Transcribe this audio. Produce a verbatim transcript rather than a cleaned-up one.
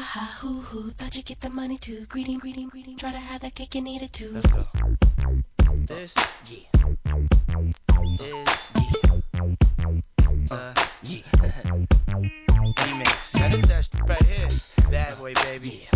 ha, hoo, hoo. Thought you'd get the money too. Greeting, greeting, greeting. Try to have that cake, you need it too. Let's go. This, yeah. This, yeah. Uh, yeah. Remix. Now this that shit right here. Bad boy, baby.